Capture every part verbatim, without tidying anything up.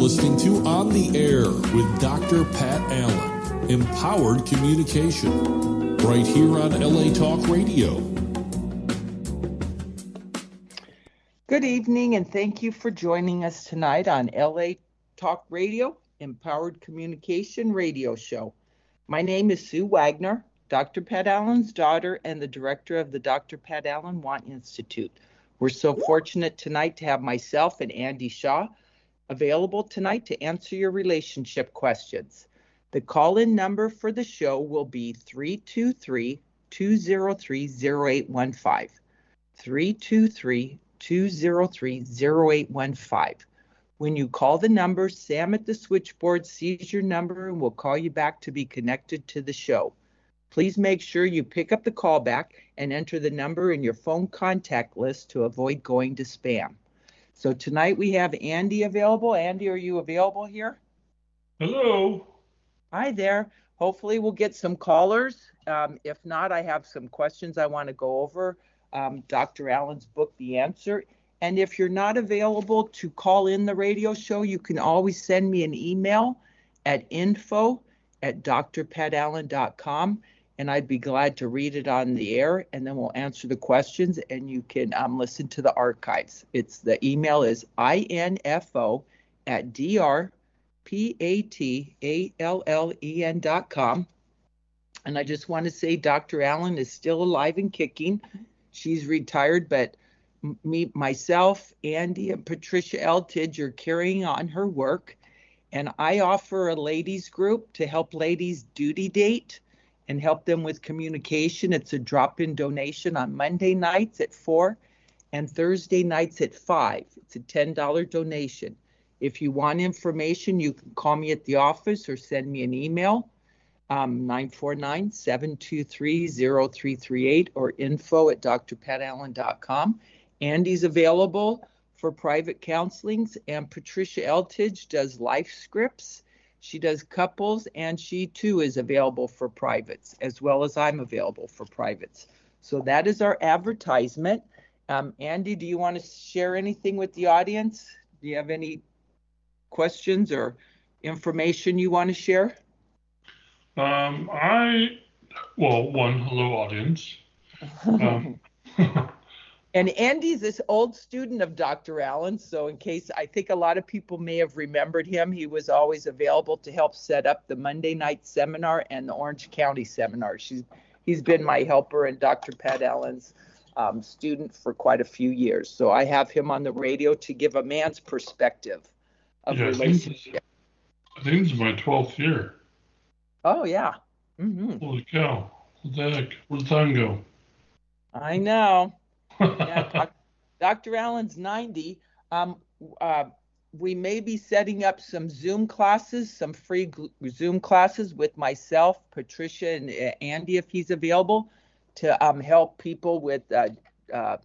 listening to On the Air with Doctor Pat Allen, Empowered Communication, right here on L A Talk Radio. Good evening, and thank you for joining us tonight on L A Talk Radio, Empowered Communication Radio Show. My name is Sue Wagner, Doctor Pat Allen's daughter and the director of the Doctor Pat Allen Want Institute. We're so fortunate tonight to have myself and Andy Shaw available tonight to answer your relationship questions. The call-in number for the show will be three two three, two zero three, zero eight one five. three two three, two zero three, zero eight one five. When you call the number, Sam at the switchboard sees your number and will call you back to be connected to the show. Please make sure you pick up the call back and enter the number in your phone contact list to avoid going to spam. So tonight we have Andy available. Andy, are you available here? Hello. Hi there. Hopefully we'll get some callers. Um, if not, I have some questions I want to go over. Um, Doctor Allen's book, The Answer. And if you're not available to call in the radio show, you can always send me an email at info at d r pat allen dot com. And I'd be glad to read it on the air, and then we'll answer the questions, and you can um, listen to the archives. It's the email is info at d r p a t a l l e n dot com. And I just want to say Doctor Allen is still alive and kicking. She's retired, but me, myself, Andy, and Patricia Eltidge are carrying on her work. And I offer a ladies group to help ladies duty date and help them with communication. It's a drop-in donation on Monday nights at four and Thursday nights at five. It's a ten dollars donation. If you want information, you can call me at the office or send me an email, um, nine four nine, seven two three, zero three three eight or info at d r pat allen dot com. Andy's available for private counselings, and Patricia Eltidge does life scripts. She does couples, and she too is available for privates, as well as I'm available for privates. So that is our advertisement. Um, Andy, do you want to share anything with the audience? Do you have any questions or information you want to share? Um, I, well, one, hello, audience. Um, And Andy's this old student of Doctor Allen, so in case, I think a lot of people may have remembered him, he was always available to help set up the Monday night seminar and the Orange County seminar. She's, he's been my helper and Doctor Pat Allen's um, student for quite a few years. So I have him on the radio to give a man's perspective of yeah, relationship. I think this is my twelfth year. Oh, yeah. Mm-hmm. Holy cow. What the heck? Where'd the time go? I know. Yeah, doc, Doctor Allen's ninety. Um, uh, we may be setting up some Zoom classes, some free Zoom classes with myself, Patricia, and uh, Andy, if he's available, to um, help people with uh, uh,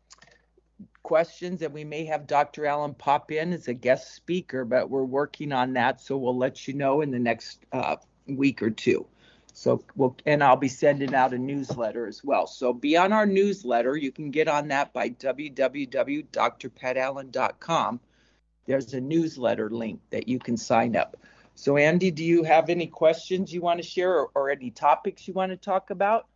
questions. And we may have Doctor Allen pop in as a guest speaker, but we're working on that, so we'll let you know in the next uh, week or two. So we'll, and I'll be sending out a newsletter as well. So be on our newsletter. You can get on that by w w w dot d r pat allen dot com. There's a newsletter link that you can sign up. So Andy, do you have any questions you want to share, or, or any topics you want to talk about?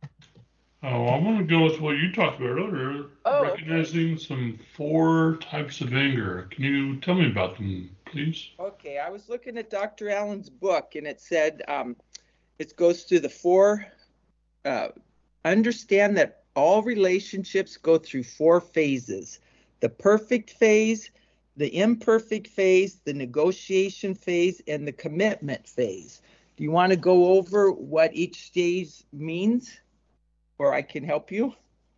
Oh, I want to go with what you talked about earlier, oh, recognizing okay. some four types of anger. Can you tell me about them, please? Okay, I was looking at Doctor Allen's book, and it said, um, it goes through the four, uh, understand that all relationships go through four phases: the perfect phase, the imperfect phase, the negotiation phase, and the commitment phase. Do you want to go over what each stage means, or I can help you?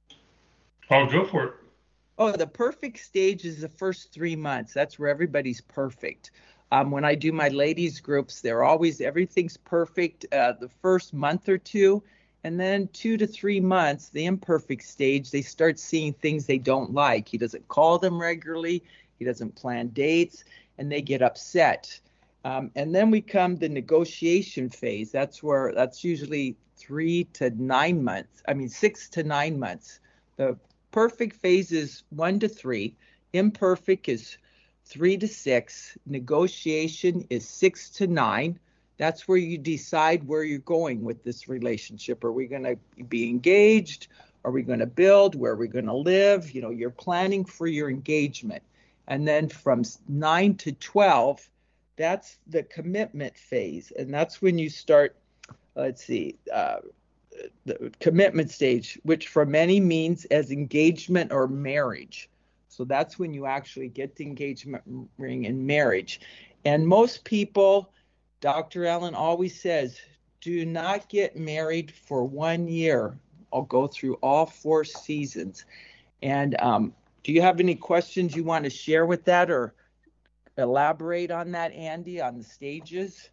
I'll go for it. Oh, the perfect stage is the first three months. That's where everybody's perfect. Um, when I do my ladies groups, they're always, everything's perfect uh, the first month or two. And then two to three months, the imperfect stage, they start seeing things they don't like. He doesn't call them regularly. He doesn't plan dates, and they get upset. Um, and then we come the negotiation phase. That's where, that's usually three to nine months. I mean, six to nine months. The perfect phase is one to three. Imperfect is three to six. Negotiation is six to nine. That's where you decide where you're going with this relationship. Are we going to be engaged? Are we going to build? Where are we going to live? You know, you're planning for your engagement. And then from nine to twelve, that's the commitment phase. And that's when you start, let's see, uh, the commitment stage, which for many means as engagement or marriage. So that's when you actually get the engagement ring in marriage. And most people, Doctor Allen always says, do not get married for one year. I'll go through all four seasons. And um, do you have any questions you want to share with that or elaborate on that, Andy, on the stages?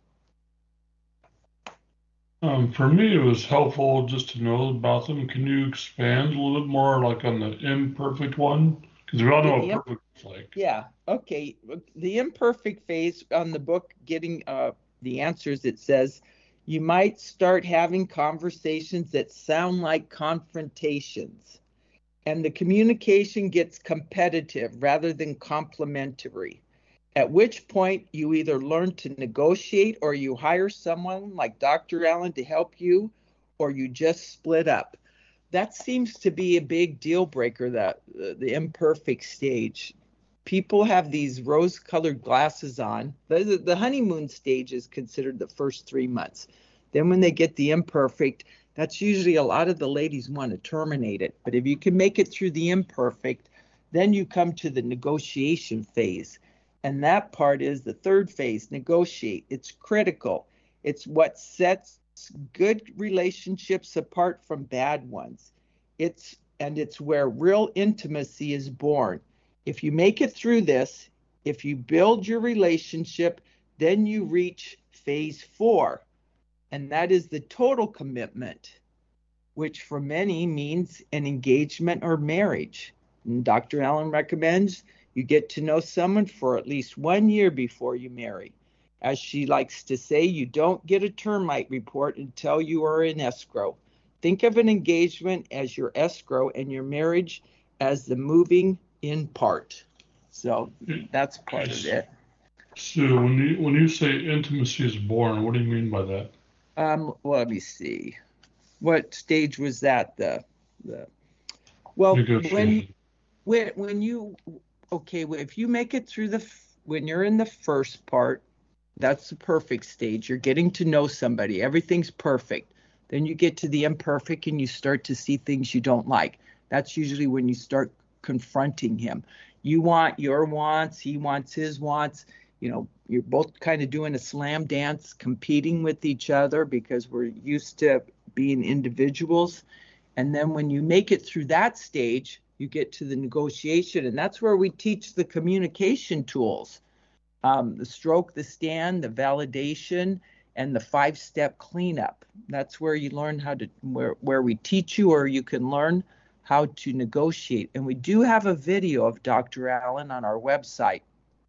Um, for me, it was helpful just to know about them. Can you expand a little bit more, like on the imperfect one? Because we all know what perfect is like. Yeah. Okay. The imperfect phase on the book, Getting uh, the Answers, it says, you might start having conversations that sound like confrontations, and the communication gets competitive rather than complimentary, at which point you either learn to negotiate or you hire someone like Doctor Allen to help you, or you just split up. That seems to be a big deal breaker, that uh, the imperfect stage. People have these rose-colored glasses on. The, the honeymoon stage is considered the first three months. Then when they get the imperfect, that's usually a lot of the ladies want to terminate it. But if you can make it through the imperfect, then you come to the negotiation phase. And that part is the third phase, negotiate. It's critical. It's what sets good relationships apart from bad ones. It's and it's where real intimacy is born. If you make it through this, if you build your relationship, then you reach phase four, and that is the total commitment, which for many means an engagement or marriage. And Doctor Allen recommends you get to know someone for at least one year before you marry. As she likes to say, you don't get a termite report until you are in escrow. Think of an engagement as your escrow and your marriage as the moving in part. So that's part of it. Sue, when you when you say intimacy is born, what do you mean by that? Um, well, let me see. What stage was that? The the well, when when when you okay, if you make it through the when you're in the first part, that's the perfect stage. You're getting to know somebody. Everything's perfect. Then you get to the imperfect and you start to see things you don't like. That's usually when you start confronting him. You want your wants, he wants his wants. You know, you're both kind of doing a slam dance, competing with each other because we're used to being individuals. And then when you make it through that stage, you get to the negotiation. And that's where we teach the communication tools. Um, the stroke, the stand, the validation, and the five-step cleanup. That's where you learn how to, where, where we teach you, or you can learn how to negotiate. And we do have a video of Doctor Allen on our website,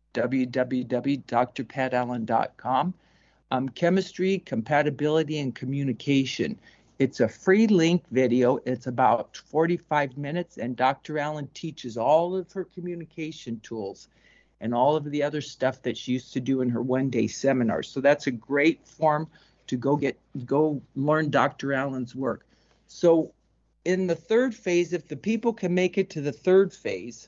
w w w dot d r pat allen dot com. Um, chemistry, compatibility, and communication. It's a free link video. It's about forty-five minutes, and Doctor Allen teaches all of her communication tools and all of the other stuff that she used to do in her one-day seminars. So that's a great form to go get, go learn Doctor Allen's work. So in the third phase, if the people can make it to the third phase,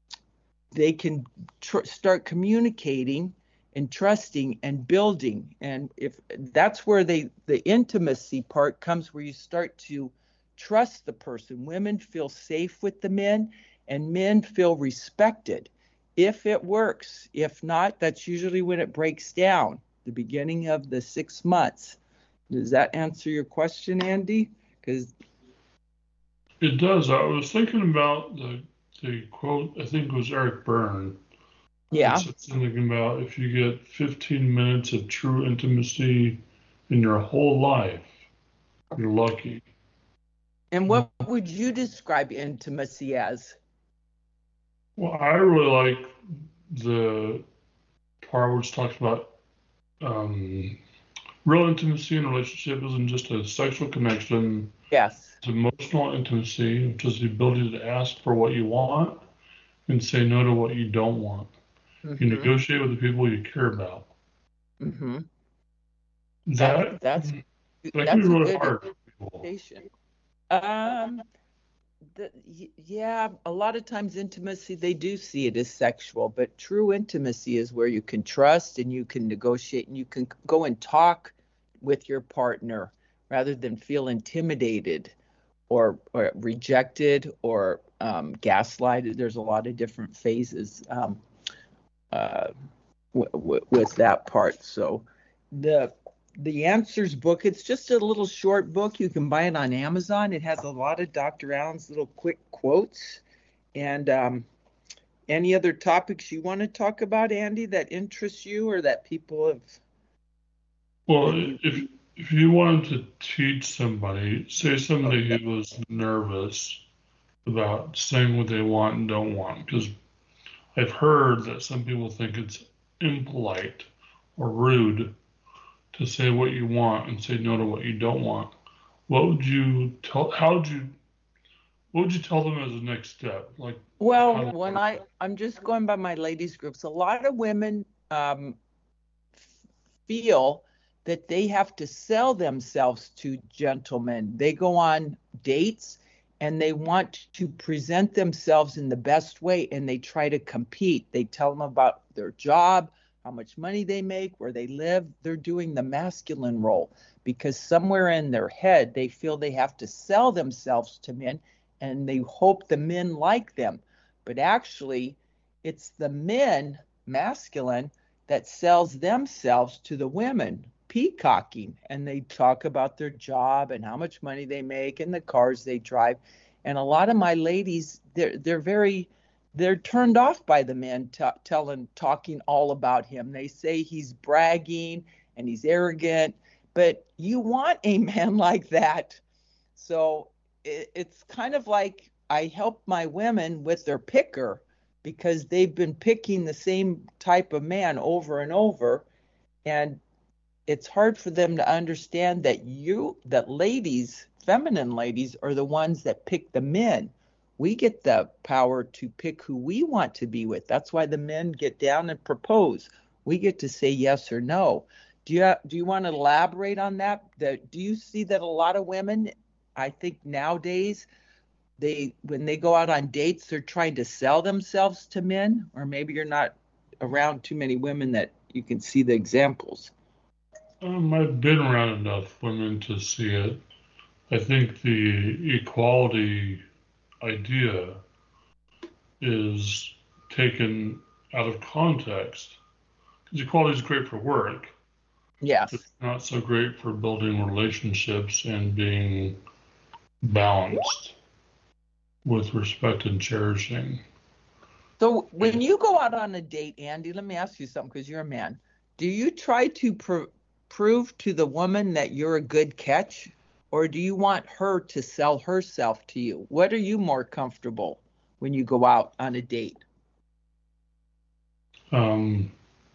they can tr- start communicating and trusting and building. And if that's where they, the intimacy part comes, where you start to trust the person. Women feel safe with the men, and men feel respected. If it works. If not, that's usually when it breaks down, the beginning of the six months. Does that answer your question, Andy? Because it does. I was thinking about the the quote, I think it was Eric Byrne. Yeah. Something about if you get fifteen minutes of true intimacy in your whole life, you're lucky. And what would you describe intimacy as? Well, I really like the part which talks about um, real intimacy in a relationship isn't just a sexual connection. Yes. It's emotional intimacy, which is the ability to ask for what you want and say no to what you don't want. You Mm-hmm. negotiate with the people you care about. Mm-hmm. That, That that's that can be that's a really good hard for people. indication. Um, the, y- yeah, a lot of times intimacy, they do see it as sexual, but true intimacy is where you can trust and you can negotiate and you can go and talk with your partner rather than feel intimidated or, or rejected or um, gaslighted. There's a lot of different phases um, uh, w- w- with that part. So the the answers book, it's just a little short book. You can buy it on Amazon. It has a lot of Doctor Allen's little quick quotes. And um, any other topics you want to talk about, Andy, that interests you or that people have Well, that you if if you wanted to teach somebody, say somebody okay. who was nervous about saying what they want and don't want, because I've heard that some people think it's impolite or rude to say what you want and say no to what you don't want. What would you tell? How would you? What would you tell them as a next step? Like how Well, to when start I that? I'm just going by my ladies groups, a lot of women um, feel that they have to sell themselves to gentlemen. They go on dates and they want to present themselves in the best way and they try to compete. They tell them about their job, how much money they make, where they live. They're doing the masculine role because somewhere in their head they feel they have to sell themselves to men and they hope the men like them. But actually, it's the men, masculine, that sells themselves to the women, peacocking, and they talk about their job and how much money they make and the cars they drive. And a lot of my ladies, they're they're very they're turned off by the men t- telling talking all about him. They say he's bragging and he's arrogant, but you want a man like that. So it, it's kind of like I help my women with their picker because they've been picking the same type of man over and over. And it's hard for them to understand that you, that ladies, feminine ladies, are the ones that pick the men. We get the power to pick who we want to be with. That's why the men get down and propose. We get to say yes or no. Do you do you want to elaborate on that? That do you see that a lot of women, I think nowadays, they when they go out on dates, they're trying to sell themselves to men, or maybe you're not around too many women that you can see the examples. Um, I've been around enough women to see it. I think the equality idea is taken out of context. Because equality is great for work, but Yes. it's not so great for building relationships and being balanced with respect and cherishing. So when you go out on a date, Andy, let me ask you something because you're a man. Do you try to pr- prove to the woman that you're a good catch, or do you want her to sell herself to you? What are you more comfortable when you go out on a date? Um,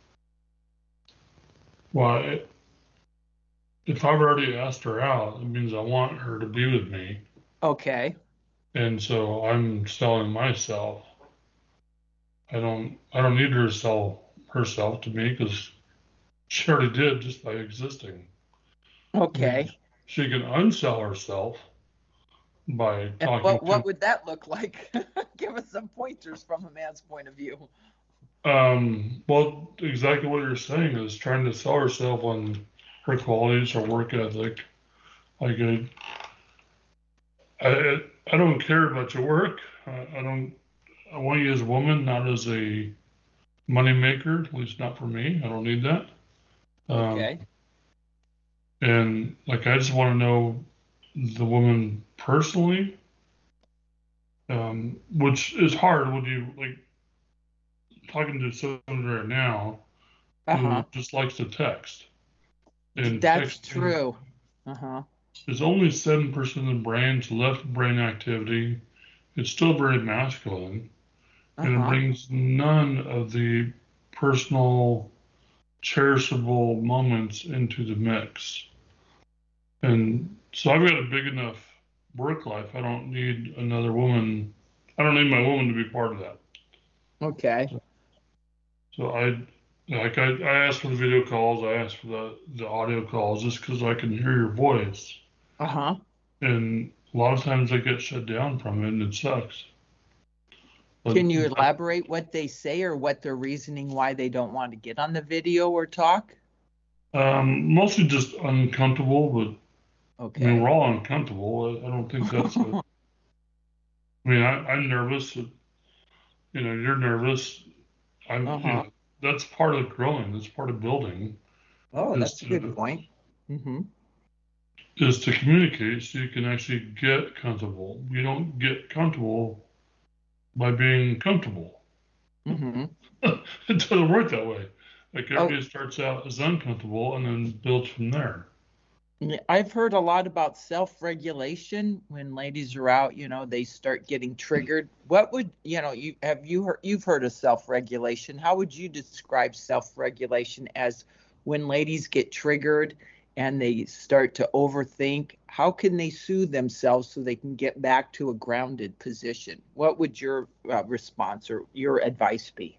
well, it, if I've already asked her out, it means I want her to be with me. Okay. And so I'm selling myself. I don't I don't need her to sell herself to me because she already did just by existing. I mean, Okay. she can unsell herself by And talking what to what would that look like? Give us some pointers from a man's point of view. um well exactly what you're saying is trying to sell herself on her qualities, her work ethic. Like I I, I don't care about your work. I, I don't I want you as a woman, not as a money maker, at least not for me. I don't need that. Um, Okay. and like I just want to know the woman personally, um, which is hard when you like talking to someone right now who Uh-huh. just likes to text. And That's texting true. Uh-huh. is only seven percent of the brain's left brain activity. It's still very masculine, and it Uh-huh. brings none of the personal, cherishable moments into the mix. And so I've got a big enough work life. I don't need another woman. I don't need my woman to be part of that. Okay. So, So I like I, I asked for the video calls, I asked for the, the audio calls just because I can hear your voice. Uh-huh. And a lot of times I get shut down from it and it sucks. But Can you elaborate what they say or what their reasoning why they don't want to get on the video or talk? um, mostly just uncomfortable, but I mean, Okay. we're all uncomfortable. I, I don't think that's a, I mean, I, I'm nervous. You know, you're nervous. I'm, you Uh-huh. know, that's part of growing. That's part of building Oh, is that's a good to, point. Mm-hmm. is to communicate so you can actually get comfortable. You don't get comfortable by being comfortable. Mm-hmm. It doesn't work that way. Like Oh, everybody starts out as uncomfortable and then builds from there. yeah, I've heard a lot about self-regulation when ladies are out, you know, they start getting triggered. What would, you know, you have you heard you've heard of self-regulation. How would you describe self-regulation as when ladies get triggered and they start to overthink? How can they soothe themselves so they can get back to a grounded position? What would your uh, response or your advice be?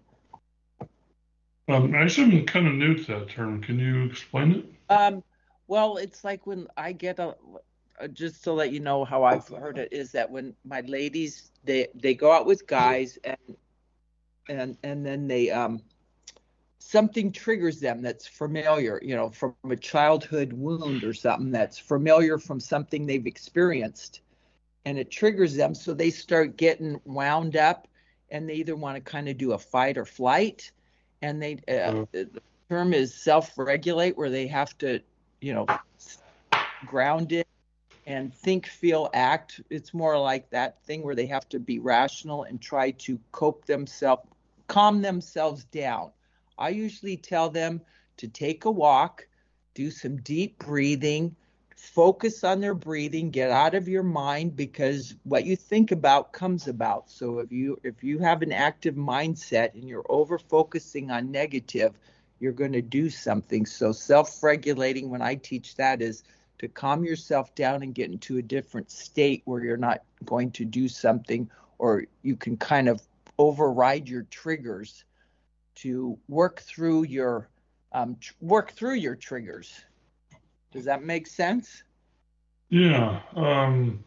Um, actually, I'm kind of new to that term. Can you explain it? Um, well, it's like when I get a, uh, just to let you know how I've heard it is that when my ladies they they go out with guys and and and then they um something triggers them that's familiar, you know, from a childhood wound or something that's familiar from something they've experienced, and it triggers them, so they start getting wound up, and they either want to kind of do a fight or flight, and they uh, Uh, the term is self-regulate, where they have to, you know, ground it and think, feel, act. It's more like that thing where they have to be rational and try to cope themselves, calm themselves down. I usually tell them to take a walk, do some deep breathing, focus on their breathing, get out of your mind, because what you think about comes about. So if you if you have an active mindset and you're over focusing on negative, you're going to do something. So self-regulating, when I teach that, is to calm yourself down and get into a different state where you're not going to do something, or you can kind of override your triggers to work through your um, tr- work through your triggers. Does that make sense? yeah. Um,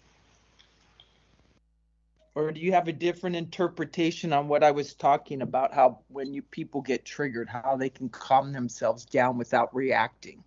Or do you have a different interpretation on what I was talking about? How when you people get triggered, how they can calm themselves down without reacting?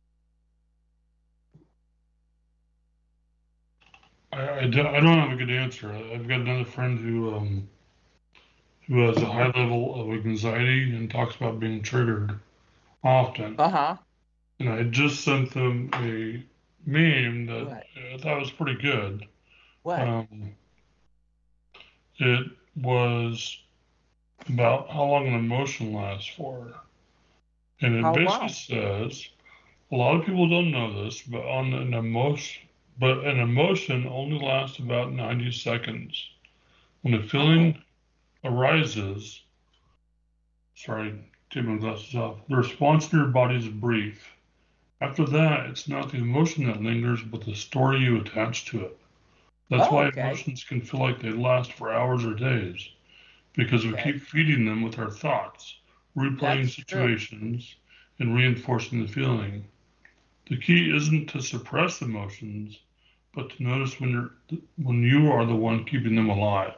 I, I, don't, I don't have a good answer. I've got another friend who um, who has a high level of anxiety and talks about being triggered often. Uh huh. And I just sent them a meme that What? I thought was pretty good. What? Um, it was about how long an emotion lasts for. And it How basically long? says a lot of people don't know this, but on an emotion, but an emotion only lasts about ninety seconds. When a Oh. feeling arises, sorry, take my glasses off. The response in your body is brief. After that, it's not the emotion that lingers, but the story you attach to it. That's Oh, why okay. emotions can feel like they last for hours or days, because we Okay. keep feeding them with our thoughts, replaying That's true. situations, and reinforcing the feeling. The key isn't to suppress emotions, but to notice when you're when you are the one keeping them alive.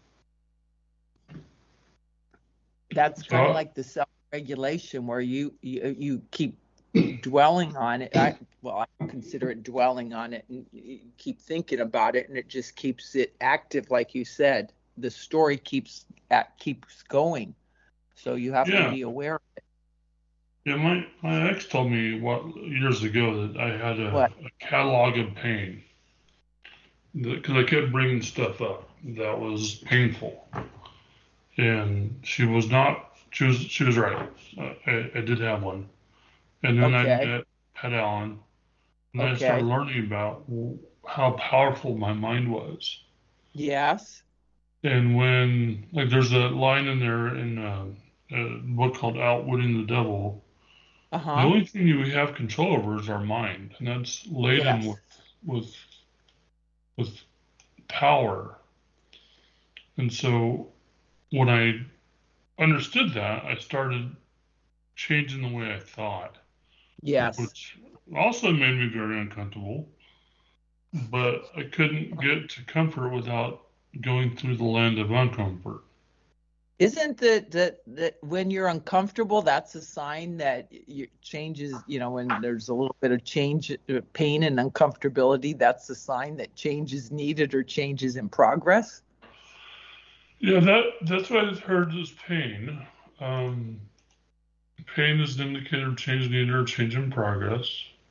That's kind of So like the self-regulation where you you, you keep dwelling on it. I well, I consider it dwelling on it, and you keep thinking about it, and it just keeps it active, like you said. The story keeps at, keeps going, so you have to yeah, be aware of it. yeah. My my ex told me what years ago that I had a, What? a catalog of pain because I kept bringing stuff up that was painful, and she was not. She was she was right. Uh, I, I did have one, and then I Okay. met Pat Allen, and I started Okay. learning about how powerful my mind was. Yes. And when, like, there's a line in there in uh, a book called Outwitting the Devil. The Uh-huh. only thing we have control over is our mind, and that's laden Yes. with with with power. And so when I understood that, I started changing the way I thought, Yes. which also made me very uncomfortable. But I couldn't get to comfort without going through the land of uncomfort. Isn't that that that when you're uncomfortable, that's a sign that you changes, you know, when there's a little bit of change, uh, pain and uncomfortability, that's a sign that change is needed or change is in progress? Yeah, that that's what I heard is pain. Um, pain is an indicator of change needed or change in progress.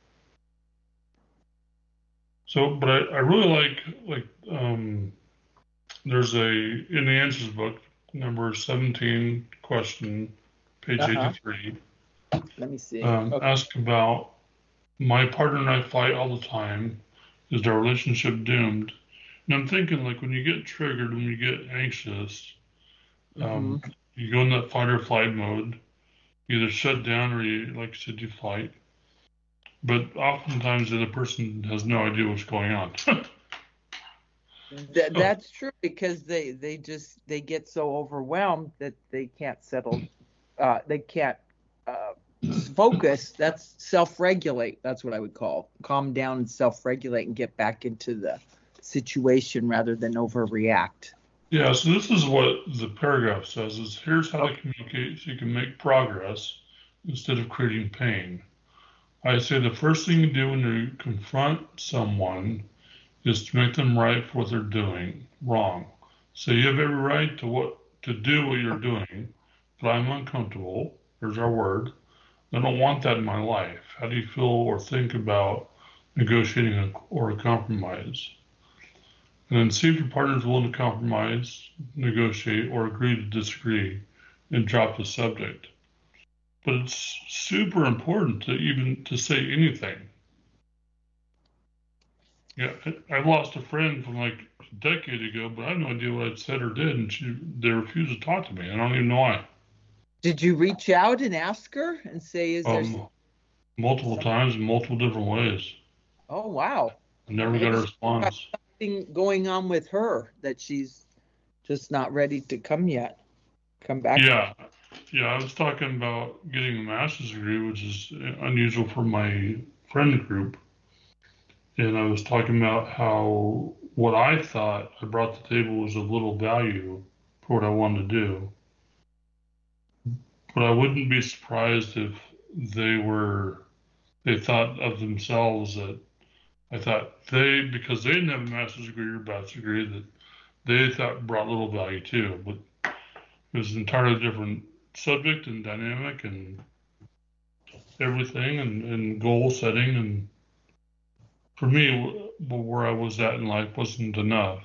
So, but I, I really like like um, there's a in the answers book, number seventeen, question, page Uh-huh. eighty-three. Let me see. Um, Okay. ask about my partner and I fight all the time. Is our relationship doomed? And I'm thinking like when you get triggered, when you get anxious, Mm-hmm. um, you go in that fight or flight mode. You either shut down or you, like you said, you fight. But oftentimes the other person has no idea what's going on. That So, that's true because they they just they get so overwhelmed that they can't settle, uh, they can't uh, focus. That's self-regulate. That's what I would call calm down and self-regulate and get back into the situation rather than overreact. yeah, so this is what the paragraph says is here's how to Okay. communicate so you can make progress instead of creating pain. I say the first thing you do when you confront someone is to make them right for what they're doing wrong. So you have every right to what to do what you're doing, but I'm uncomfortable. There's our word. I don't want that in my life. How do you feel or think about negotiating a, or a compromise? And then see if your partner is willing to compromise, negotiate, or agree to disagree and drop the subject. But it's super important to even to say anything. Yeah, I, I lost a friend from like a decade ago, but I have no idea what I'd said or did, and she they refused to talk to me. I don't even know why. Did you reach out and ask her and say, is there Um, multiple some, times in multiple different ways. oh, wow. I never got Maybe a she's got response. something going on with her that she's just not ready to come yet, come back. Yeah, yeah. I was talking about getting a master's degree, which is unusual for my friend group, and I was talking about how what I thought I brought to the table was of little value for what I wanted to do. But I wouldn't be surprised if they were, they thought of themselves that I thought they, because they didn't have a master's degree or bachelor's degree, that they thought brought little value too. But it was an entirely different subject and dynamic and everything and, and goal setting. And for me, where I was at in life wasn't enough.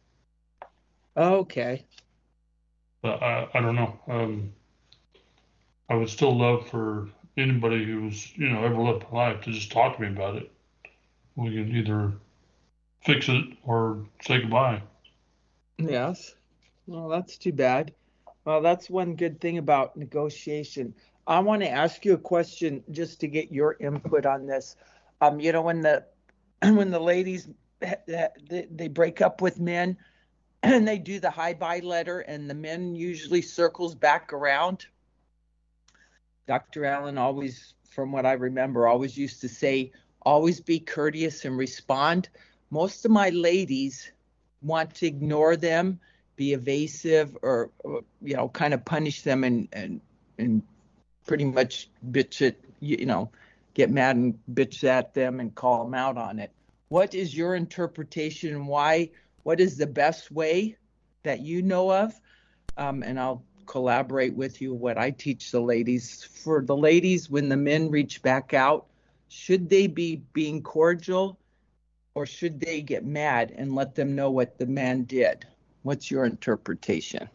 Okay. But I, I don't know. Um, I would still love for anybody who's, you know, ever lived a life to just talk to me about it. We can either fix it or say goodbye. Yes. Well, that's too bad. Well, that's one good thing about negotiation. I want to ask you a question just to get your input on this. Um, you know, when the when the ladies they, they break up with men and they do the high bye letter and the men usually circles back around. Doctor Allen always, from what I remember, always used to say, always be courteous and respond. Most of my ladies want to ignore them, be evasive, or, or you know, kind of punish them and and and pretty much bitch it, you know, get mad and bitch at them and call them out on it. What is your interpretation and why? What is the best way that you know of? Um, and I'll collaborate with you what I teach the ladies. For the ladies, when the men reach back out, should they be being cordial or should they get mad and let them know what the man did? What's your interpretation?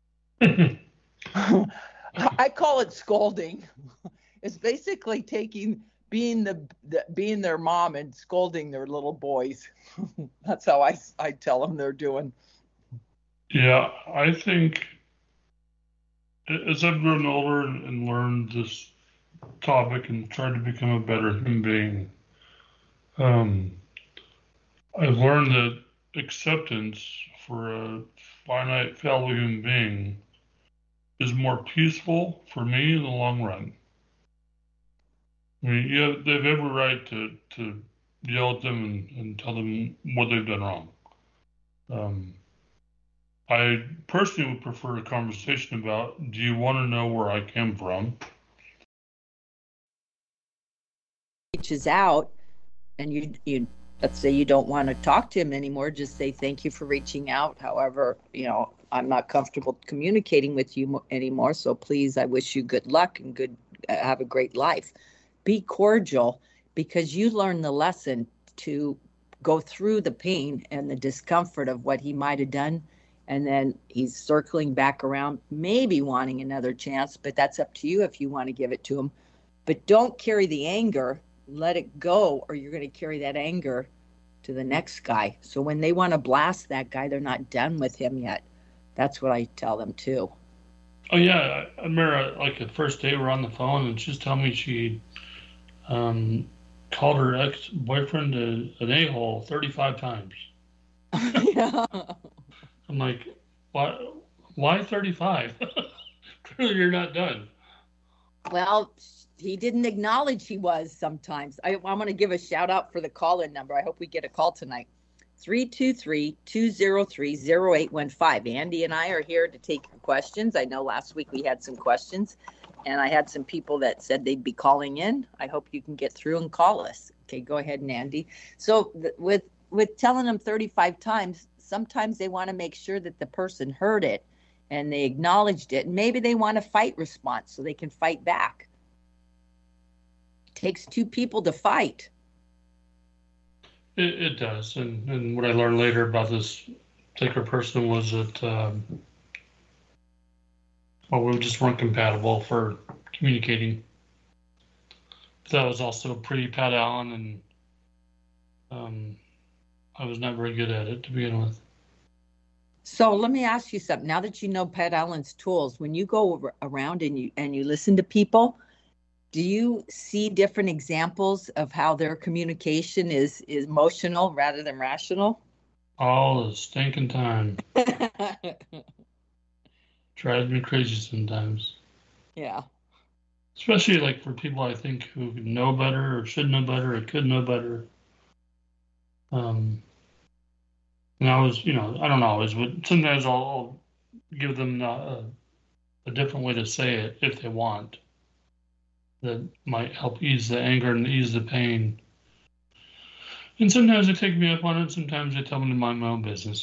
I call it scolding. It's basically taking being the, the being their mom and scolding their little boys. That's how I I tell them they're doing. Yeah, I think as I've grown older and, and learned this topic and tried to become a better human being, um, I've learned that acceptance for a finite, fallible human being is more peaceful for me in the long run. I mean, yeah, they have every right to, to yell at them and, and tell them what they've done wrong. Um, I personally would prefer a conversation about, do you want to know where I came from? Reaches out and you, you, let's say you don't want to talk to him anymore, just say, thank you for reaching out. However, you know, I'm not comfortable communicating with you anymore. So please, I wish you good luck and good, uh, have a great life. Be cordial, because you learn the lesson to go through the pain and the discomfort of what he might have done. And then he's circling back around, maybe wanting another chance, but that's up to you if you want to give it to him. But don't carry the anger, let it go, or you're going to carry that anger to the next guy. So when they want to blast that guy, they're not done with him yet. That's what I tell them too. Oh yeah, I remember like the first day we're on the phone and she's telling me she um, called her ex-boyfriend a, an a-hole thirty-five times. Yeah. I'm like, why? Why thirty-five? Clearly, you're not done. Well, he didn't acknowledge he was sometimes. I, I'm going to give a shout out for the call-in number. I hope we get a call tonight. three two three, two zero three, zero eight one five. Andy and I are here to take your questions. I know last week we had some questions, and I had some people that said they'd be calling in. I hope you can get through and call us. Okay, go ahead, Andy. So th- with with telling them thirty-five times, sometimes they want to make sure that the person heard it and they acknowledged it. And maybe they want a fight response so they can fight back. It takes two people to fight. It, it does. And, and what I learned later about this particular person was that, um, well, we just weren't compatible for communicating. But that was also pretty Pat Allen, and um, I was not very good at it to begin with. So let me ask you something. Now that you know Pat Allen's tools, when you go around and you and you listen to people, do you see different examples of how their communication is, is emotional rather than rational? All the stinking time. Drives me crazy sometimes. Yeah. Especially like for people I think who know better or should know better or could know better. Um, and I was, you know, I don't always, but sometimes I'll, I'll give them a, a different way to say it if they want. That might help ease the anger and ease the pain. And sometimes they take me up on it. Sometimes they tell me to mind my own business.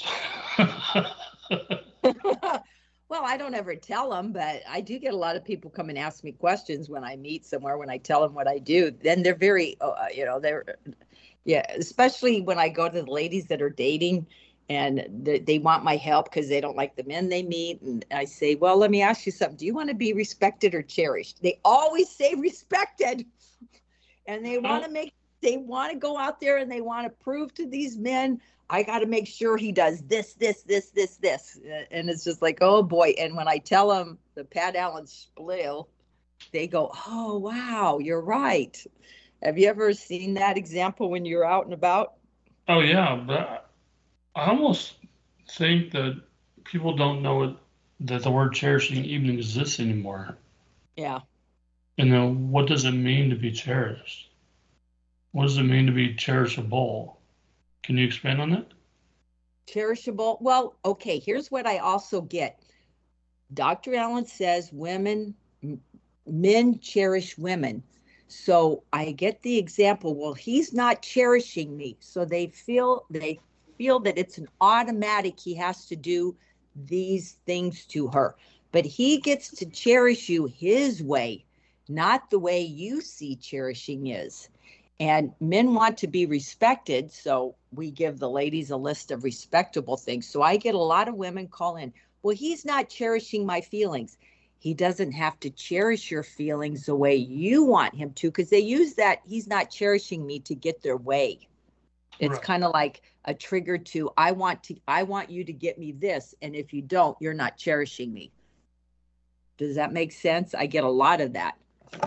Well, I don't ever tell them, but I do get a lot of people come and ask me questions when I meet somewhere, when I tell them what I do. Then they're very, uh, you know, they're, yeah, especially when I go to the ladies that are dating and they, they want my help because they don't like the men they meet. And I say, well, let me ask you something. Do you want to be respected or cherished? They always say respected. And they want to make, they want to go out there and they want to prove to these men, I got to make sure he does this, this, this, this, this. And it's just like, oh boy. And when I tell them the Pat Allen spiel, they go, oh, wow, you're right. Have you ever seen that example when you're out and about? Oh, yeah. But I almost think that people don't know it, that the word cherishing even exists anymore. Yeah. And then what does it mean to be cherished? What does it mean to be cherishable? Can you expand on that? Cherishable. Well, okay, here's what I also get. Doctor Allen says women, m- men cherish women. So I get the example, well, he's not cherishing me. So they feel they feel that it's an automatic, he has to do these things to her. But he gets to cherish you his way, not the way you see cherishing is. And men want to be respected, so we give the ladies a list of respectable things. So I get a lot of women call in, well, he's not cherishing my feelings. He doesn't have to cherish your feelings the way you want him to, because they use that, he's not cherishing me, to get their way. It's right. Kind of like a trigger to, I want to, I want you to get me this, and if you don't, you're not cherishing me. Does that make sense? I get a lot of that.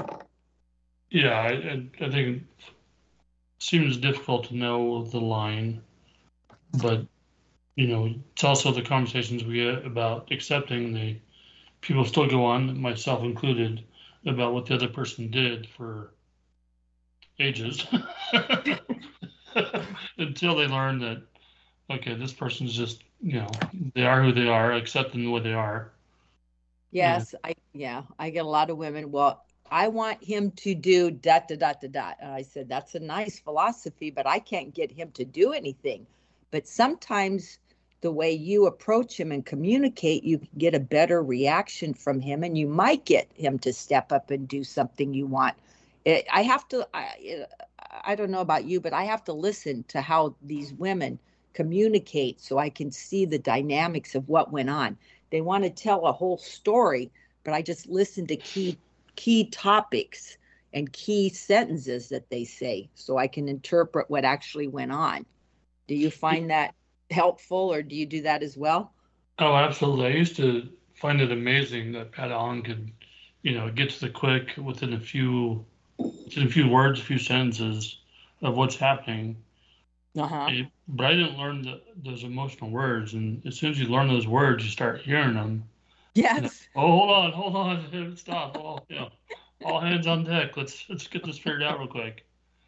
Yeah, I, I think it seems difficult to know the line, but, you know, it's also the conversations we get about accepting the people still go on, myself included, about what the other person did for ages until they learn that, okay, this person's just, you know, they are who they are, accepting what they are. Yes, I yeah, I get a lot of women. Well, I want him to do dot dot dot dot dot. And I said, that's a nice philosophy, but I can't get him to do anything. But sometimes the way you approach him and communicate, you can get a better reaction from him, and you might get him to step up and do something you want. It, I have to, I, I don't know about you, but I have to listen to how these women communicate so I can see the dynamics of what went on. They want to tell a whole story, but I just listen to key key topics and key sentences that they say so I can interpret what actually went on. Do you find that helpful, or do you do that as well? Oh, absolutely. I used to find it amazing that Pat Allen could, you know, get to the quick within a few, within a few words, a few sentences of what's happening. Uh-huh. But I didn't learn the, those emotional words, and as soon as you learn those words, you start hearing them. Yes. You know, oh, hold on, hold on, stop! All, you know, all hands on deck. Let's let's get this figured out real quick.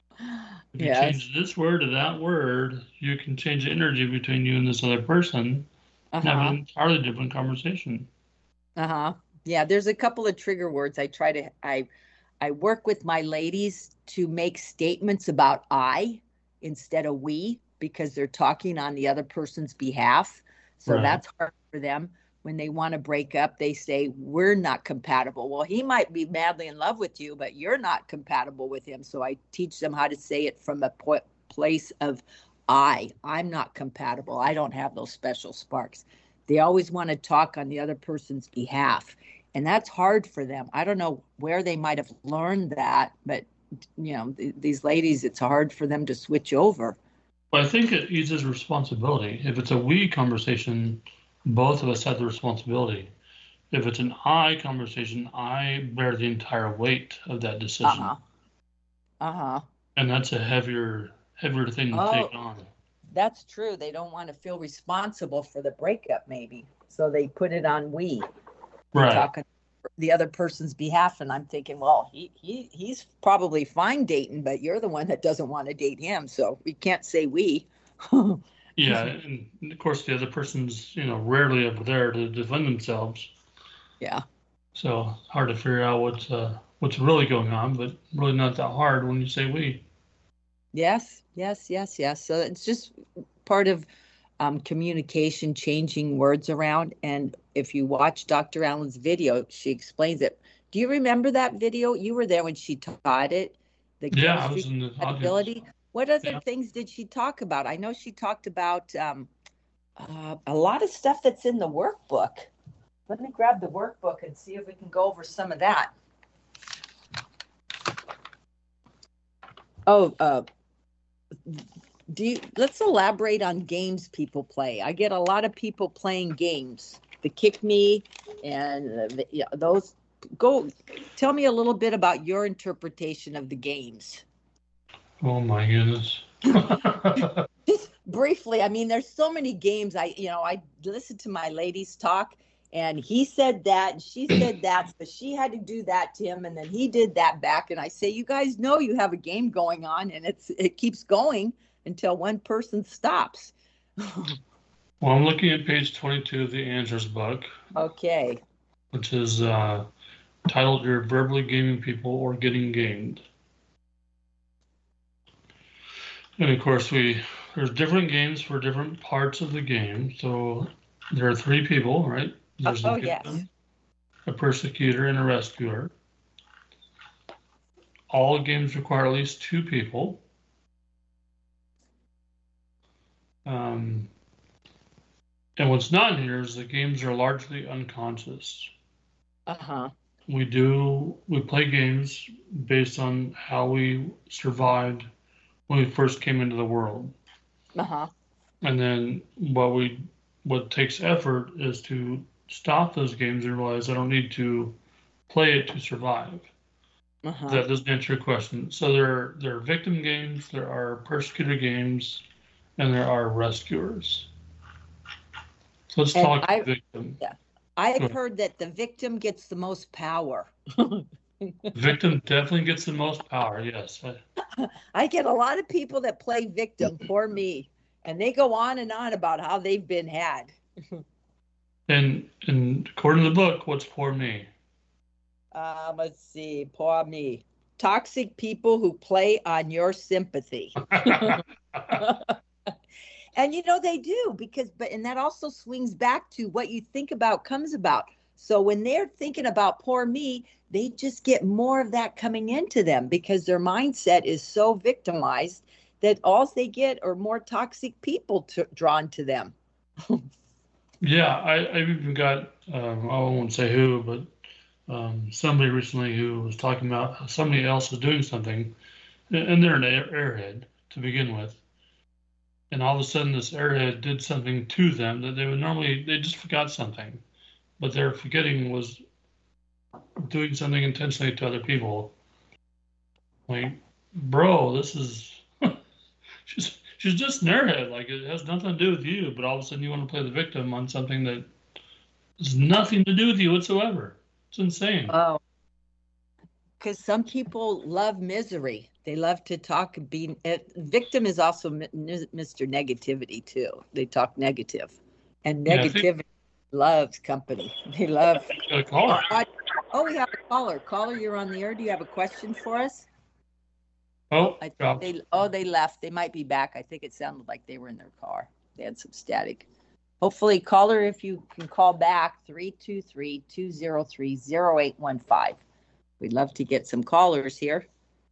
If you Yes. change this word to that word, you can change the energy between you and this other person and have Uh-huh. an entirely different conversation. Uh-huh. Yeah, there's a couple of trigger words. I try to I I work with my ladies to make statements about I instead of we, because they're talking on the other person's behalf. So Right. that's hard for them. When they want to break up, they say, we're not compatible. Well, he might be madly in love with you, but you're not compatible with him. So I teach them how to say it from a po- place of I. I'm not compatible. I don't have those special sparks. They always want to talk on the other person's behalf. And that's hard for them. I don't know where they might have learned that, but you know, th- these ladies, it's hard for them to switch over. Well, I think it eases responsibility. If it's a we conversation, both of us have the responsibility. If it's an I conversation, I bear the entire weight of that decision. Uh-huh. Uh-huh. And that's a heavier, heavier thing to Oh. take on. That's true. They don't want to feel responsible for the breakup, maybe. So they put it on we. Right. Talk on the other person's behalf. And I'm thinking, well, he, he he's probably fine dating, but you're the one that doesn't want to date him. So we can't say we. Yeah, and of course the other person's, you know, rarely ever there to defend themselves. Yeah. So hard to figure out what's uh, what's really going on, but really not that hard when you say we. Yes, yes, yes, yes. So it's just part of um, communication, changing words around. And if you watch Doctor Allen's video, she explains it. Do you remember that video? You were there when she taught it. The Yeah, I chemistry was in the compatibility. audience. What other Yeah. things did she talk about? I know she talked about um, uh, a lot of stuff that's in the workbook. Let me grab the workbook and see if we can go over some of that. Oh, uh, do you, let's elaborate on games people play. I get a lot of people playing games, the Kick Me and the, yeah, those. Go tell me a little bit about your interpretation of the games. Oh my goodness. Just briefly, I mean, there's so many games. I, you know, I listened to my ladies talk, and he said that, and she said that, so she had to do that to him, and then he did that back. And I say, you guys know you have a game going on, and it's it keeps going until one person stops. Well, I'm looking at page twenty-two of the Answers book, Okay. which is uh, titled "You're Verbally Gaming People or Getting Gamed." And of course, we there's different games for different parts of the game. So there are three people, right? There's Oh, a yes. victim, a persecutor, and a rescuer. All games require at least two people. Um, and what's not in here is the games are largely unconscious. Uh-huh. We do we play games based on how we survived when we first came into the world. Uh-huh. And then what we what takes effort is to stop those games and realize I don't need to play it to survive. Uh-huh. That doesn't answer your question. So there are, there are victim games, there are persecutor games, and there are rescuers. So let's And talk I- victim. I I've heard that the victim gets the most power. Victim definitely gets the most power, yes. I get a lot of people that play victim for me, and they go on and on about how they've been had. And and according to the book, what's poor me? Um, let's see, poor me. Toxic people who play on your sympathy. And you know they do, because but and that also swings back to what you think about comes about. So when they're thinking about poor me, they just get more of that coming into them because their mindset is so victimized that all they get are more toxic people to, drawn to them. Yeah, I, I've even got, um, I won't say who, but um, somebody recently who was talking about how somebody else is doing something, and they're an air, airhead to begin with. And all of a sudden, this airhead did something to them that they would normally, they just forgot something. But their forgetting was doing something intentionally to other people. Like, bro, this is, she's, she's just an airhead. Like, it has nothing to do with you, but all of a sudden you want to play the victim on something that has nothing to do with you whatsoever. It's insane. Oh, because some people love misery. They love to talk. Being uh, victim is also Mister Negativity too. They talk negative, and Yeah, I negativity think- loves company. They love. Got a caller. Oh, oh, we have a caller. Caller, you're on the air. Do you have a question for us? Oh, I think dropped. they, oh, they left. They might be back. I think it sounded like they were in their car. They had some static. Hopefully, caller, if you can call back, three two three, two zero three, zero eight one five. We'd love to get some callers here.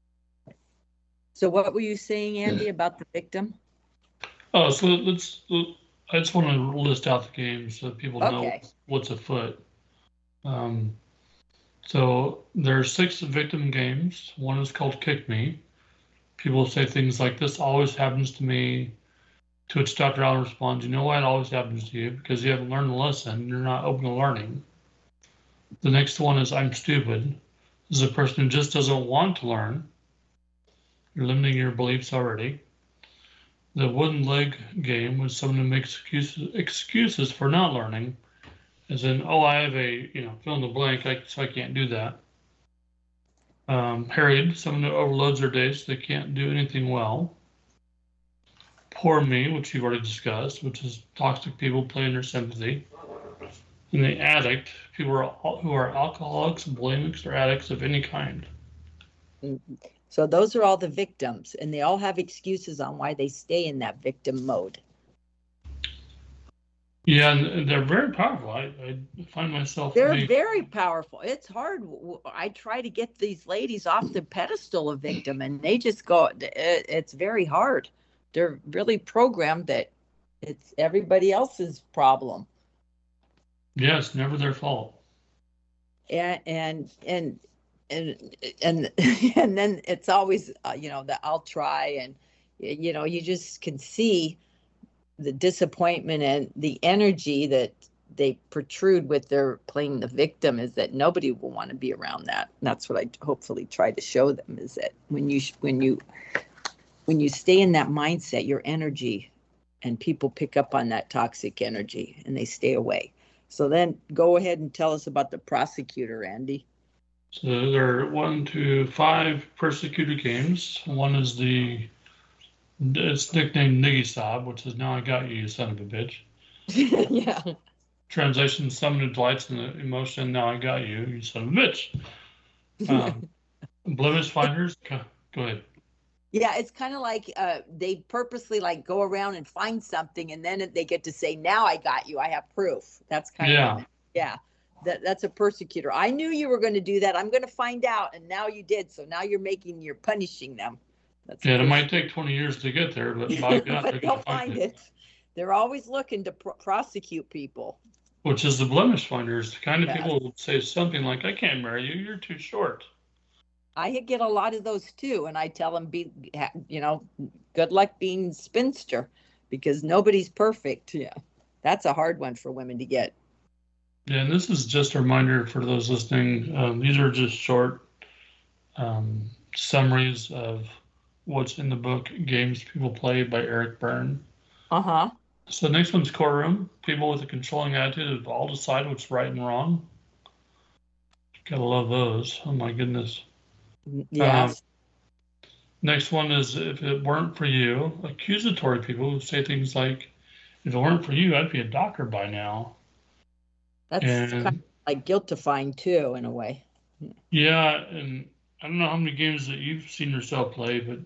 So what were you saying, Andy, about the victim? Oh, so let's, I just want to list out the games so people know Okay. what's afoot. Um, so there are six victim games. One is called Kick Me. People say things like, this always happens to me, to which Doctor Allen responds, you know why it always happens to you? Because you haven't learned the lesson. You're not open to learning. The next one is I'm stupid. This is a person who just doesn't want to learn. You're limiting your beliefs already. The wooden leg game was someone who makes excuses, excuses for not learning, as in, oh, I have a, you know, fill in the blank, I, so I can't do that. Um, harried, someone who overloads their days so they can't do anything well. Poor me, which you've already discussed, which is toxic people playing their sympathy. And the addict, people who are, who are alcoholics, bulimics, or addicts of any kind. So those are all the victims, and they all have excuses on why they stay in that victim mode. Yeah, and they're very powerful. I, I find myself... They're being, very powerful. It's hard. I try to get these ladies off the pedestal of victim, and they just go, it's very hard. They're really programmed that it's everybody else's problem. Yeah, it's never their fault. And, and, and, and, and, and then it's always, uh, you know, that I'll try, and, you know, you just can see the disappointment and the energy that they protrude with their playing the victim is that nobody will want to be around that. And that's what I hopefully try to show them, is that when you, when you, when you stay in that mindset, your energy, and people pick up on that toxic energy and they stay away. So then go ahead and tell us about the prosecutor, Andy. So there are one, two, five persecutor games. One is the, it's nicknamed Niggy Sob, which is now I got you, you son of a bitch. Yeah. Translation, someone who delights in the emotion, now I got you, you son of a bitch. Um, Blemish Finders, go ahead. Yeah, it's kind of like uh, they purposely like go around and find something, and then they get to say, now I got you, I have proof. That's kind Yeah. of, yeah, that, that's a persecutor. I knew you were going to do that. I'm going to find out. And now you did. So now you're making, you're punishing them. That's Yeah, it might take twenty years to get there, but by God, but they're they'll going to find find it. it. They're always looking to pr- prosecute people. Which is the blemish finders. The kind of Yes. people who say something like, I can't marry you, you're too short. I get a lot of those too. And I tell them, be, you know, good luck being spinster, because nobody's perfect. Yeah. That's a hard one for women to get. Yeah, and this is just a reminder for those listening. Um, these are just short um, summaries of what's in the book, Games People Play by Eric Byrne. Uh-huh. So the next one's courtroom. People with a controlling attitude have all decide what's right and wrong. Gotta love those. Oh my goodness. Yes. Um, next one is if it weren't for you. Accusatory people who say things like, if it weren't for you, I'd be a doctor by now. That's and, kind of like guilt-defying too, in a way. Yeah, and I don't know how many games that you've seen yourself play, but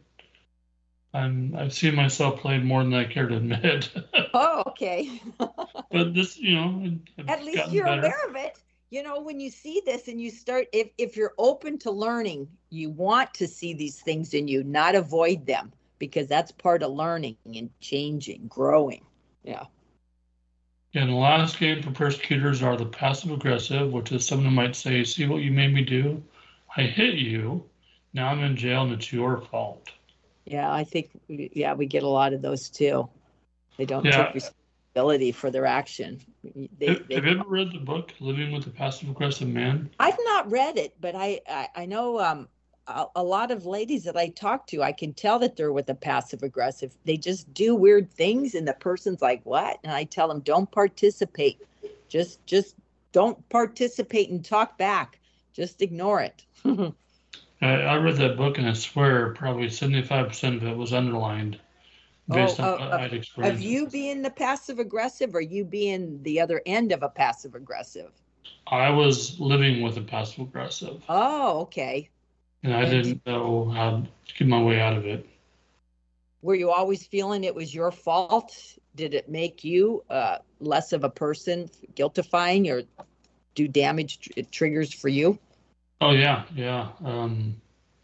I'm I've seen myself play more than I care to admit. Oh, okay. But this, you know, I've At least gotten you're better. aware of it. You know, when you see this and you start, if, if you're open to learning, you want to see these things in you, not avoid them, because that's part of learning and changing, growing. Yeah. And the last game for persecutors are the passive aggressive, which is someone who might say, see what you made me do? I hit you. Now I'm in jail and it's your fault. Yeah, I think, yeah, we get a lot of those too. They don't Yeah. take responsibility for their action. They, have, they, have you ever read the book, Living with a Passive Aggressive Man? I've not read it, but I, I, I know um, a, a lot of ladies that I talk to, I can tell that they're with a passive aggressive. They just do weird things and the person's like, what? And I tell them, don't participate. Just, just don't participate and talk back. Just ignore it. I, I read that book and I swear probably seventy-five percent of it was underlined based Oh, on uh, what I'd experienced. Of you being the passive aggressive or you being the other end of a passive aggressive? I was living with a passive aggressive. Oh, okay. And I And didn't know how to get my way out of it. Were you always feeling it was your fault? Did it make you uh, less of a person, guiltifying, or do damage tr- triggers for you? Oh, yeah, yeah. Um,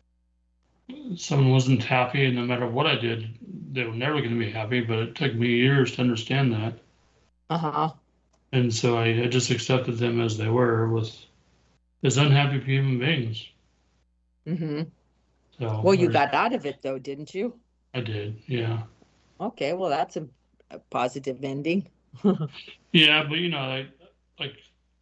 someone wasn't happy, and no matter what I did, they were never going to be happy, but it took me years to understand that. Uh-huh. And so I, I just accepted them as they were, with as unhappy human beings. Mm-hmm. So Well, you I, got out of it, though, didn't you? I did, yeah. Okay, well, that's a, a positive ending. Yeah, but you know, like, like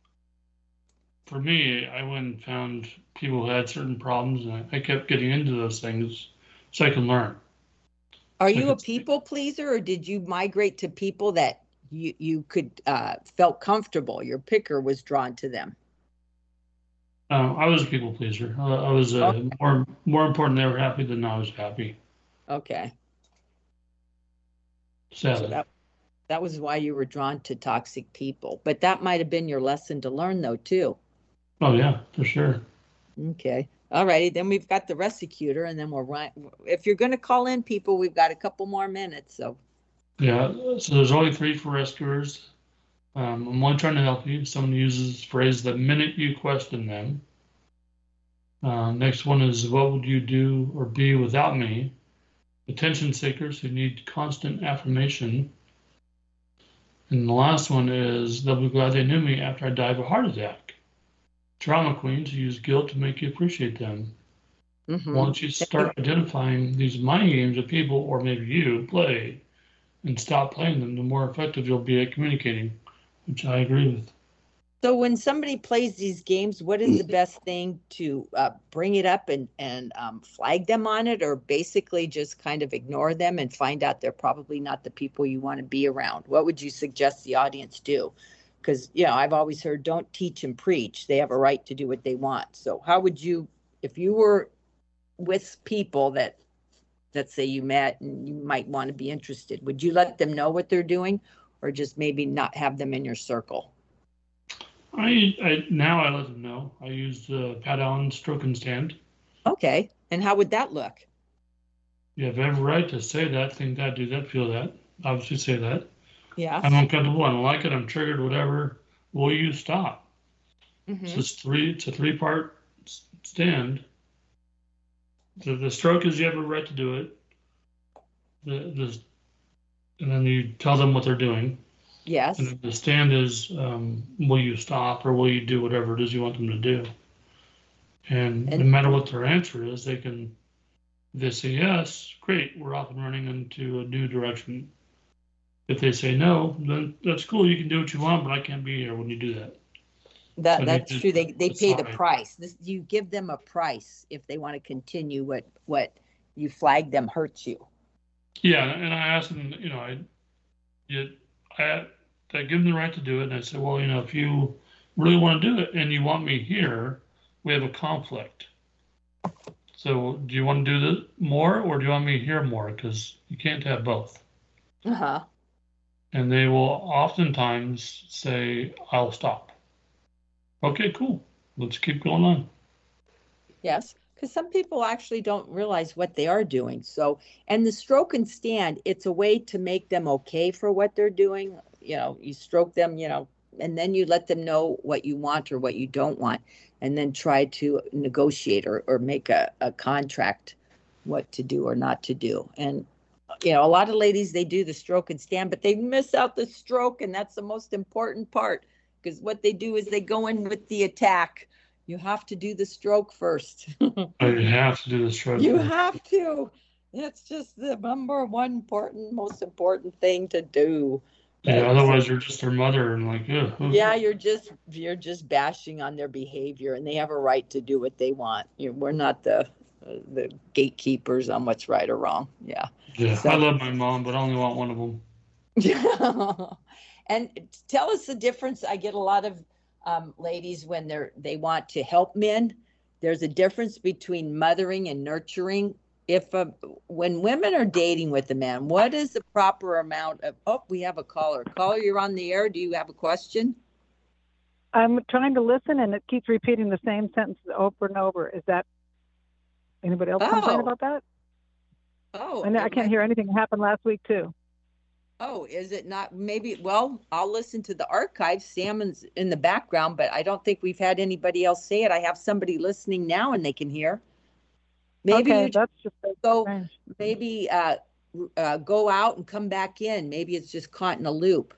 for me, I went and found people who had certain problems, and I, I kept getting into those things so I can learn. Are So I you a could- people pleaser, or did you migrate to people that you you could uh, felt comfortable? Your picker was drawn to them. Um, I was a people pleaser. I, I was uh, Okay. more more important they were happy than I was happy. Okay, so Sadly. that that was why you were drawn to toxic people. But that might have been your lesson to learn, though, too. Oh yeah, for sure. Okay. All righty. Then we've got the rescuer, and then we'll run. If you're going to call in people, we've got a couple more minutes. So, Yeah. So there's only three for rescuers. Um, I'm only trying to help you. Someone uses the phrase the minute you question them. Uh, next one is what would you do or be without me? Attention seekers who need constant affirmation. And the last one is they'll be glad they knew me after I die of a heart attack. Drama queens who use guilt to make you appreciate them. mhm. Once you start identifying these mind games that people, or maybe you, play and stop playing them, the more effective you'll be at communicating, which I agree with. So when somebody plays these games, what is the best thing to uh, bring it up and and um, flag them on it, or basically just kind of ignore them and find out they're probably not the people you want to be around? What would you suggest the audience do? Because, you know, I've always heard don't teach and preach. They have a right to do what they want. So how would you, if you were with people that, let's say you met and you might want to be interested, would you let them know what they're doing, or just maybe not have them in your circle? I, I now I let them know. I use uh, Pat Allen stroke and stand. Okay. And how would that look? You have every right to say that, think that, do that, feel that. Obviously, say that. Yeah. I'm uncomfortable. I don't like it. I'm triggered. Whatever. Will you stop? Mm-hmm. So it's three. It's a three-part stand. The the stroke is you have a right to do it. The the and then you tell them what they're doing. Yes. And the stand is, um, will you stop or will you do whatever it is you want them to do? And, And- no matter what their answer is, they can, if they say yes, great, we're off and running into a new direction. If they say no, then that's cool, you can do what you want, but I can't be here when you do that. That So they that's just true. They they pay the decide. price. This, you give them a price if they want to continue what what you flag them hurts you. Yeah, and I asked them, you know, I, you, I, I give them the right to do it. And I say, well, you know, if you really want to do it and you want me here, we have a conflict. So do you want to do this more or do you want me here more? Because you can't have both. Uh-huh. And they will oftentimes say, I'll stop. Okay, cool. Let's keep going on. Yes, because some people actually don't realize what they are doing. So, and the stroke and stand, it's a way to make them okay for what they're doing. You know, you stroke them, you know, and then you let them know what you want or what you don't want, and then try to negotiate or, or make a, a contract what to do or not to do. And, you know, a lot of ladies, they do the stroke and stand, but they miss out the stroke. And that's the most important part, because what they do is they go in with the attack. You have to do the stroke first. You have to do the stroke You first. have to. It's just the number one important, most important thing to do. Yeah, But- otherwise you're just their mother and like, yeah. Yeah, you're just you're just bashing on their behavior, and they have a right to do what they want. You we're not the uh, the gatekeepers on what's right or wrong. Yeah. Yeah, So- I love my mom, but I only want one of them. Yeah. And tell us the difference. I get a lot of um, ladies when they're they want to help men. There's a difference between mothering and nurturing. If a, when women are dating with a man, what is the proper amount of? Oh, we have a caller. Caller, you're on the air. Do you have a question? I'm trying to listen, and it keeps repeating the same sentence over and over. Is that anybody else complain Oh. about that? Oh, I, know, I it can't might- hear anything. It happened last week too. Oh, is it not? Maybe. Well, I'll listen to the archives. Salmon's in the background, but I don't think we've had anybody else say it. I have somebody listening now, and they can hear. Maybe okay, you that's just so go. strange. Maybe uh, uh, go out and come back in. Maybe it's just caught in a loop.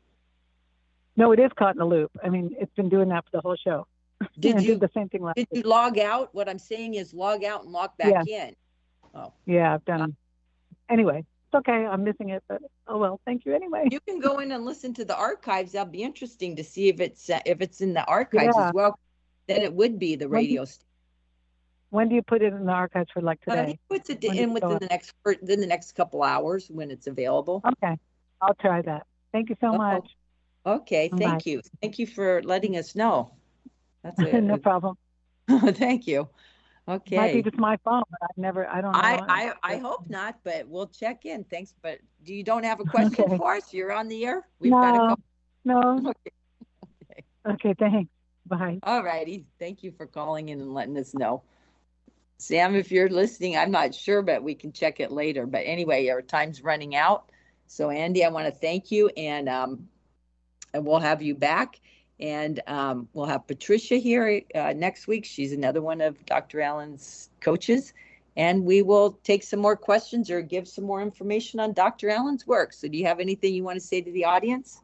No, it is caught in a loop. I mean, it's been doing that for the whole show. Did It you did the same thing last did week. you log out? What I'm saying is log out and log back in. Yeah, I've Uh, done. Anyway, it's okay. I'm missing it, but oh well. Thank you anyway. You can go in and listen to the archives. That'll be interesting to see if it's uh, if it's in the archives Yeah. as well. Then it would be the When do- radio station. When do you put it in the archives for like Uh, today? he puts it When does in it go within up? the next within the next couple hours when it's available. Okay, I'll try that. Thank you so Oh, much. Okay, thank Bye. you. Thank you for letting us know. That's a, no problem. thank you. Might be Okay. just my phone, but I've never. I don't know. I, I I hope not, but we'll check in. Thanks. But do you don't have a question Okay. for us? You're on the air. We've got a No, couple. no. Okay. Okay, thanks. Bye. All righty. Thank you for calling in and letting us know. Sam, if you're listening, I'm not sure, but we can check it later. But anyway, our time's running out. So Andy, I want to thank you, and um, and we'll have you back. And um, we'll have Patricia here uh, next week. She's another one of Doctor Allen's coaches. And we will take some more questions or give some more information on Doctor Allen's work. So do you have anything you want to say to the audience?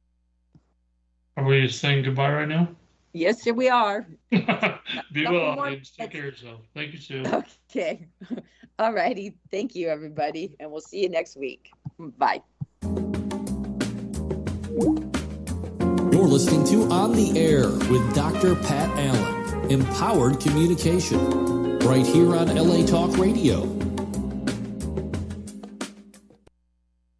Are we saying goodbye right now? Yes, here we are. Be Couple well, more ladies. Take care of yourself. Thank you, Sue. Okay. All righty. Thank you, everybody. And we'll see you next week. Bye. You're listening to On the Air with Doctor Pat Allen, Empowered Communication, right here on L A Talk Radio.